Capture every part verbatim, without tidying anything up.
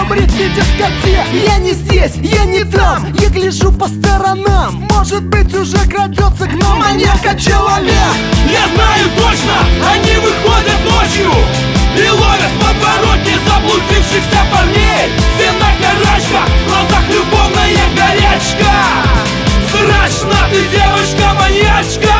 в ритме дискотек. Я не здесь, я не там, я гляжу по сторонам. Может быть, уже крадется к нам маньяка-человек. Я знаю точно, они выходят ночью и ловят в подворотне заблудившихся парней. Все на карачках, в глазах любовная горячка. Страшна ты, девочка-маньячка.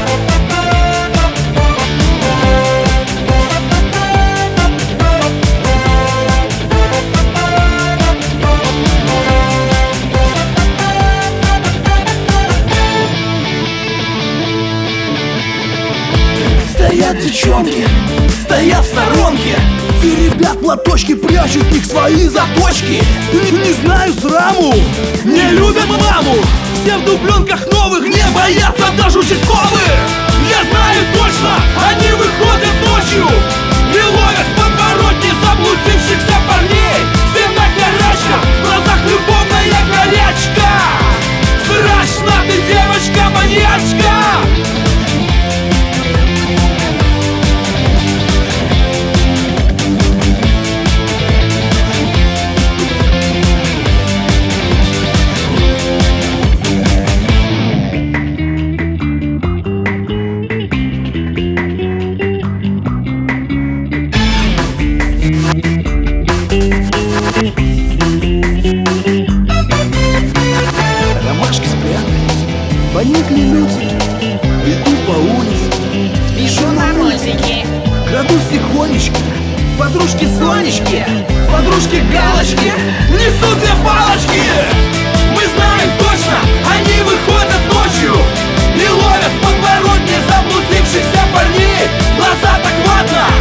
Стоят девчонки, стоят в сторонке. Теребят платочки, прячут в них свои заточки. Не, не знаю сраму, Не любят маму. Все в дубленках новых, не боятся даже участковых. Я знаю точно, они выходят ночью и ловят в подворотне заблудившихся парней. Все на карачках, в глазах любовная горячка. Страшна ты, девочка-маньячка. ромашки спрятались, поникли лютики. Иду по улице, Пишу на мультики. крадусь тихонечко. Подружки Сонечки, Подружки галочки несут две палочки. Мы знаем точно, они выходят ночью и ловят в подворотне заблудившихся парней. Глаза так ватно,